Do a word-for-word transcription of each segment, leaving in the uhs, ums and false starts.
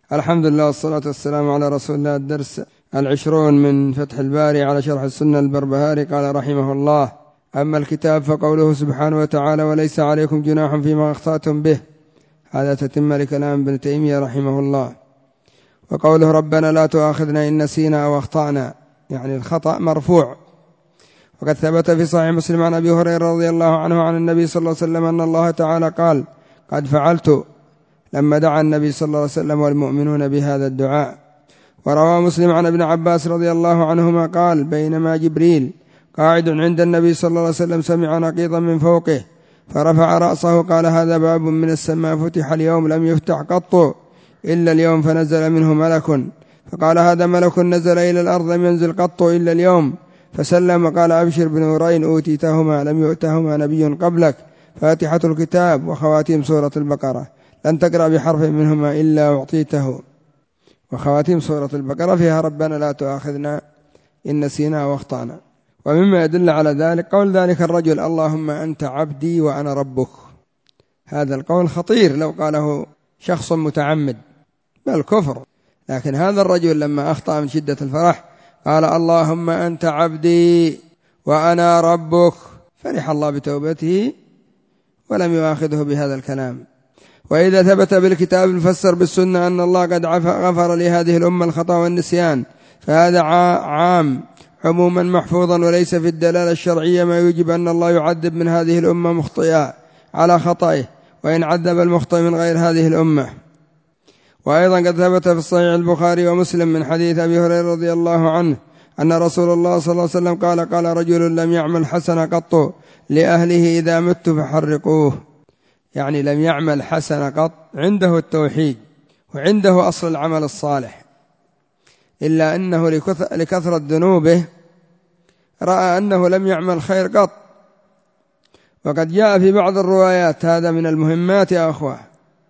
الحمد لله والصلاة والسلام على رسول الله. الدرس العشرون من فتح الباري على شرح السنة البربهاري. قال رحمه الله: أما الكتاب فقوله سبحانه وتعالى: وليس عليكم جناح فيما أخطأتم به. هذا تتم لكلام ابن تيمية رحمه الله. وقوله: ربنا لا تؤاخذنا إن نسينا أو أخطأنا، يعني الخطأ مرفوع. وقد ثبت في صحيح مسلم عن أبي هريرة رضي الله عنه عن النبي صلى الله عليه وسلم أن الله تعالى قال: قد فعلت، لما دعا النبي صلى الله عليه وسلم والمؤمنون بهذا الدعاء. وروى مسلم عن ابن عباس رضي الله عنهما قال: بينما جبريل قاعد عند النبي صلى الله عليه وسلم سمع نقيضا من فوقه فرفع رأسه قال: هذا باب من السماء فتح اليوم لم يفتح قط إلا اليوم، فنزل منه ملك، فقال: هذا ملك نزل إلى الأرض لم ينزل قط إلا اليوم، فسلم وقال: أبشر بنورين أوتيتهما لم يؤتهما نبي قبلك، فاتحة الكتاب وخواتيم سورة البقرة، لن تقرأ بحرف منهما إلا أعطيته. وخواتيم سورة البقرة فيها ربنا لا تؤاخذنا إن نسينا واخطأنا. ومما يدل على ذلك قول ذلك الرجل: اللهم أنت عبدي وأنا ربك. هذا القول خطير لو قاله شخص متعمد، بل كفر. لكن هذا الرجل لما أخطأ من شدة الفرح قال: اللهم أنت عبدي وأنا ربك، فرح الله بتوبته ولم يؤاخذه بهذا الكلام. وإذا ثبت بالكتاب المفسر بالسنة أن الله قد غفر لهذه الأمة الخطأ والنسيان، فهذا عام عموما محفوظا، وليس في الدلالة الشرعية ما يوجب أن الله يعذب من هذه الأمة مخطئا على خطئه، وإن عذب المخطئ من غير هذه الأمة. وأيضا قد ثبت في الصحيح البخاري ومسلم من حديث أبي هريرة رضي الله عنه أن رسول الله صلى الله عليه وسلم قال: قال رجل لم يعمل حسنة قط لأهله إذا مت فحرقوه. يعني لم يعمل حسنة قط، عنده التوحيد وعنده أصل العمل الصالح، إلا أنه لكثرة ذنوبه رأى أنه لم يعمل خير قط. وقد جاء في بعض الروايات هذا من المهمات يا أخوة،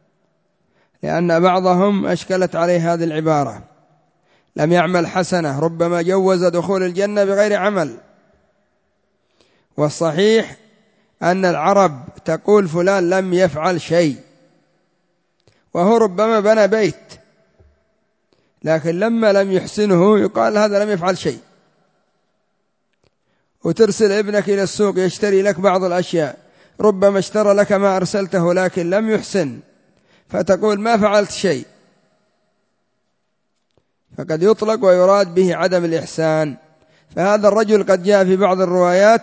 لأن بعضهم أشكلت عليه هذه العبارة: لم يعمل حسنة، ربما جوز دخول الجنة بغير عمل. والصحيح أن العرب تقول فلان لم يفعل شيء، وهو ربما بنى بيت، لكن لما لم يحسنه يقال هذا لم يفعل شيء. وترسل ابنك إلى السوق يشتري لك بعض الأشياء، ربما اشترى لك ما أرسلته لكن لم يحسن، فتقول ما فعلت شيء. فقد يطلق ويراد به عدم الإحسان. فهذا الرجل قد جاء في بعض الروايات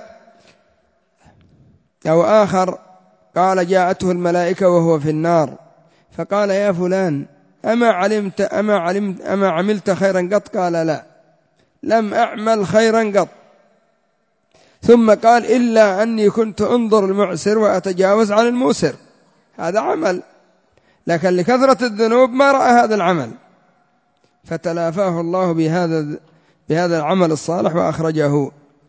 أو آخر قال: جاءته الملائكة وهو في النار، فقال: يا فلان أما علمت أما علمت أما عملت خيرا قط؟ قال: لا، لم أعمل خيرا قط. ثم قال: إلا أني كنت أنظر المعسر وأتجاوز عن الموسر. هذا عمل، لكن لكثرة الذنوب ما رأى هذا العمل، فتلافاه الله بهذا بهذا العمل الصالح وأخرجه.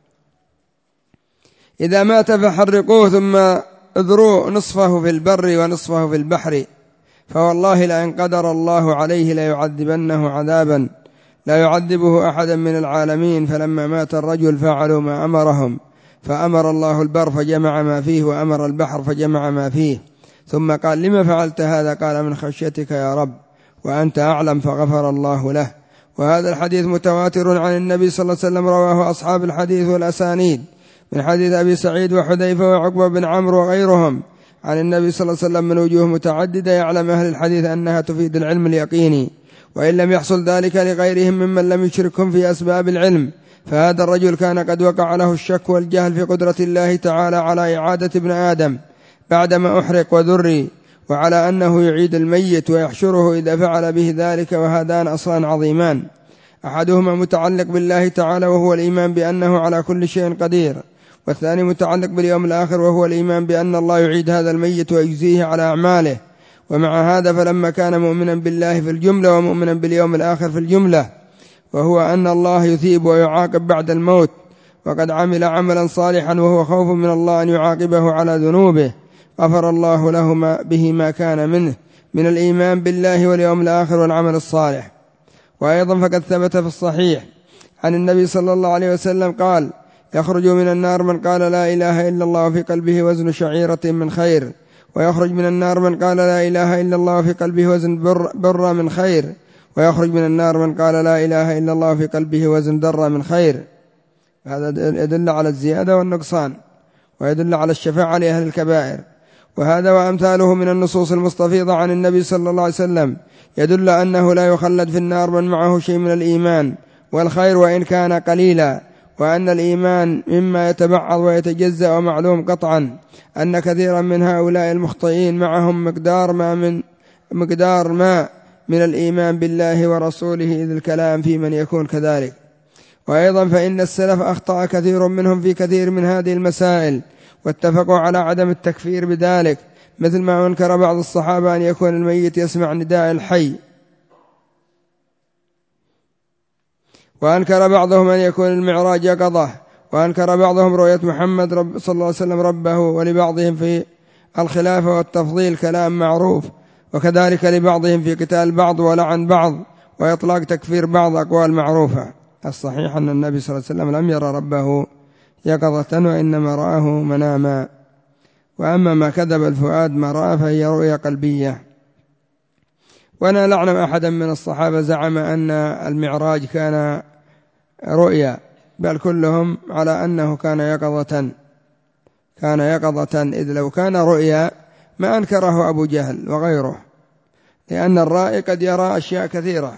إذا مات فحرقوه ثم اذروه نصفه في البر ونصفه في البحر، فوالله لئن قدر الله عليه ليعذبنه عذابا لا يعذبه أحدا من العالمين. فلما مات الرجل فعلوا ما أمرهم، فأمر الله البر فجمع ما فيه، وأمر البحر فجمع ما فيه. ثم قال: لما فعلت هذا؟ قال: من خشيتك يا رب، وأنت أعلم، فغفر الله له. وهذا الحديث متواتر عن النبي صلى الله عليه وسلم، رواه أصحاب الحديث والأسانيد من حديث أبي سعيد وحذيفة وعقبة بن عمرو وغيرهم عن النبي صلى الله عليه وسلم من وجوه متعددة، يعلم أهل الحديث أنها تفيد العلم اليقيني، وإن لم يحصل ذلك لغيرهم ممن لم يشركهم في أسباب العلم. فهذا الرجل كان قد وقع له الشك والجهل في قدرة الله تعالى على إعادة ابن آدم بعدما أحرق وذري، وعلى أنه يعيد الميت ويحشره إذا فعل به ذلك. وهذان أصلان عظيمان، أحدهما متعلق بالله تعالى وهو الإيمان بأنه على كل شيء قدير، والثاني متعلق باليوم الآخر وهو الإيمان بأن الله يعيد هذا الميت ويجزيه على أعماله. ومع هذا فلما كان مؤمنا بالله في الجملة ومؤمنا باليوم الآخر في الجملة، وهو أن الله يثيب ويعاقب بعد الموت، وقد عمل عملا صالحا وهو خوف من الله أن يعاقبه على ذنوبه، غفر الله له ما به ما كان منه من الإيمان بالله واليوم الآخر والعمل الصالح. وأيضا فقد ثبت في الصحيح عن النبي صلى الله عليه وسلم قال: يخرج من النار من قال لا إله إلا الله في قلبه وزن شعيرة من خير، ويخرج من النار من قال لا إله إلا الله في قلبه وزن بر, بر من خير، ويخرج من النار من قال لا إله إلا الله في قلبه وزن در من خير. هذا يدل على الزيادة والنقصان، ويدل على الشفاعة لأهل الكبائر. وهذا وأمثاله من النصوص المستفيضة عن النبي صلى الله عليه وسلم يدل أنه لا يخلد في النار من معه شيء من الإيمان والخير وإن كان قليلا، وأن الإيمان مما يتبعض ويتجزأ، ومعلوم قطعا أن كثيرا من هؤلاء المخطئين معهم مقدار ما من مقدار ما من الإيمان بالله ورسوله، إذ الكلام في من يكون كذلك. وأيضا فإن السلف أخطأ كثير منهم في كثير من هذه المسائل، واتفقوا على عدم التكفير بذلك، مثل ما أنكر بعض الصحابة أن يكون الميت يسمع نداء الحي، وأنكر بعضهم أن يكون المعراج يقظة، وأنكر بعضهم رؤية محمد رب صلى الله عليه وسلم ربه، ولبعضهم في الخلافة والتفضيل كلام معروف، وكذلك لبعضهم في قتال بعض ولعن بعض وإطلاق تكفير بعض أقوال معروفة. الصحيح أن النبي صلى الله عليه وسلم لم يرى ربه يقظة، وإنما رآه مناما. وأما ما كذب الفؤاد ما رأى فهي رؤيا قلبية. وأنا لا أعلم أحدا من الصحابة زعم أن المعراج كان رؤيا، بل كلهم على أنه كان يقظة كان يقظة إذ لو كان رؤيا ما أنكره أبو جهل وغيره، لأن الرائي قد يرى أشياء كثيرة.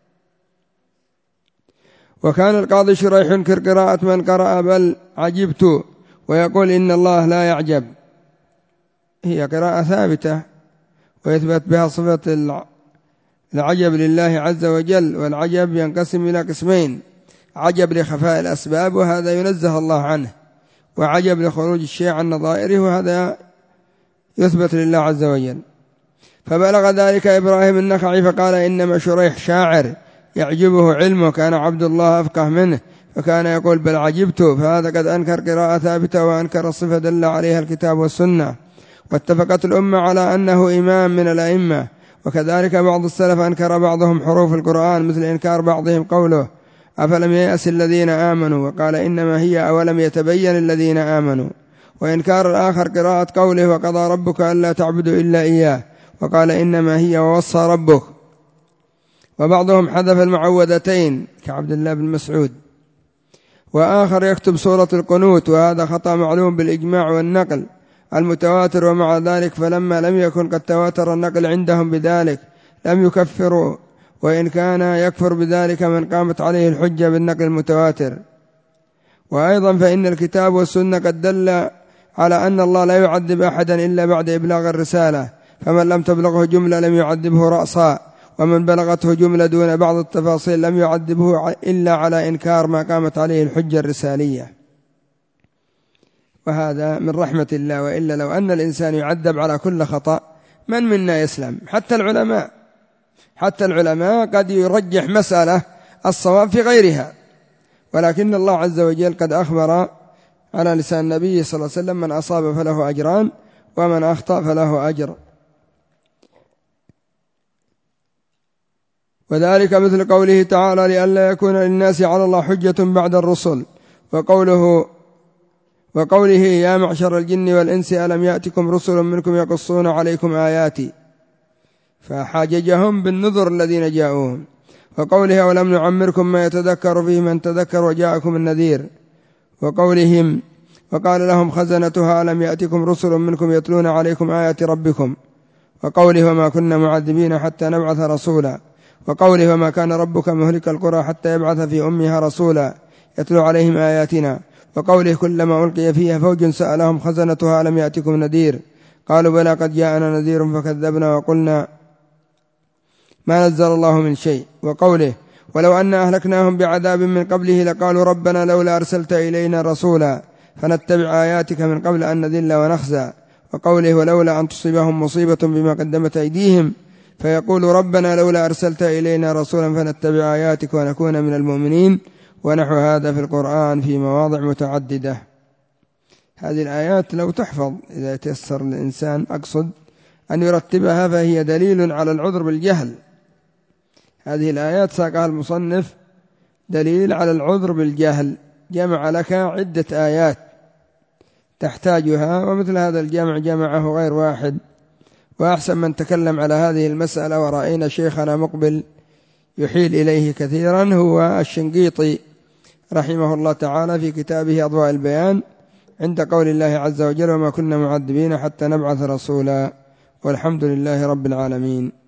وكان القاضي شريح ينكر قراءة من قرأ بل عجبت، ويقول إن الله لا يعجب. هي قراءة ثابتة ويثبت بها صفة العجب لله عز وجل، والعجب ينقسم إلى قسمين: عجب لخفاء الأسباب وهذا ينزه الله عنه، وعجب لخروج الشيء عن نظائره وهذا يثبت لله عز وجل. فبلغ ذلك إبراهيم النخعي فقال إنما شريح شاعر يعجبه علمه، كان عبد الله أفقه منه، فكان يقول بل عجبت، فهذا قد أنكر قراءة ثابتة وأنكر الصفة دل عليها الكتاب والسنة. واتفقت الأمة على أنه إمام من الأئمة. وكذلك بعض السلف أنكر بعضهم حروف القرآن، مثل إنكار بعضهم قوله أفلم ييأس الذين آمنوا، وقال إنما هي أولم يتبين الذين آمنوا. وإنكار الآخر قراءة قوله وقضى ربك ألا تعبدوا إلا إياه، وقال إنما هي ووصى ربك. وبعضهم حذف المعوذتين كعبد الله بن مسعود. وآخر يكتب سورة القنوت، وهذا خطأ معلوم بالإجماع والنقل المتواتر. ومع ذلك فلما لم يكن قد تواتر النقل عندهم بذلك لم يكفروا، وإن كان يكفر بذلك من قامت عليه الحجة بالنقل المتواتر. وأيضا فإن الكتاب والسنة قد دل على أن الله لا يعذب أحدا إلا بعد إبلاغ الرسالة، فمن لم تبلغه جملة لم يعذبه رأسا، ومن بلغته جملة دون بعض التفاصيل لم يعذبه إلا على إنكار ما قامت عليه الحجة الرسالية. وهذا من رحمة الله، وإلا لو أن الإنسان يعذب على كل خطأ من منا يسلم؟ حتى العلماء حتى العلماء قد يرجح مسألة الصواب في غيرها، ولكن الله عز وجل قد أخبر على لسان النبي صلى الله عليه وسلم من أصاب فله أجران ومن أخطأ فله أجر. وذلك مثل قوله تعالى لئلا يكون للناس على الله حجة بعد الرسل، وقوله وقوله يا معشر الجن والإنس ألم يأتكم رسل منكم يقصون عليكم آياتي، فحاججهم بالنذر الذين جاءوهم. وقوله ولم نعمركم ما يتذكر فيه من تذكر وجاءكم النذير. وقولهم وقال لهم خزنتها ألم يأتكم رسل منكم يتلون عليكم آيات ربكم. وقوله وما كنا معذبين حتى نبعث رسولا. وقوله وما كان ربك مهلك القرى حتى يبعث في أمها رسولا يتلو عليهم آياتنا. وقوله كلما ألقي فيها فوج سألهم خزنتها ألم يأتكم نذير قالوا بلى قد جاءنا نذير فكذبنا وقلنا ما نزل الله من شيء. وقوله ولو أن أهلكناهم بعذاب من قبله لقالوا ربنا لولا أرسلت إلينا رسولا فنتبع آياتك من قبل أن نذل ونخزى. وقوله ولولا أن تصيبهم مصيبة بما قدمت أيديهم فيقول ربنا لولا أرسلت إلينا رسولا فنتبع آياتك ونكون من المؤمنين. ونحو هذا في القرآن في مواضع متعددة. هذه الآيات لو تحفظ إذا تيسر الإنسان أقصد أن يرتبها فهي دليل على العذر بالجهل. هذه الآيات ساقها المصنف دليل على العذر بالجهل، جمع لك عدة آيات تحتاجها، ومثل هذا الجمع جمعه غير واحد. وأحسن من تكلم على هذه المسألة ورأينا شيخنا مقبل يحيل إليه كثيرا هو الشنقيطي رحمه الله تعالى في كتابه أضواء البيان عند قول الله عز وجل: وما كنا معذبين حتى نبعث رسولا، والحمد لله رب العالمين.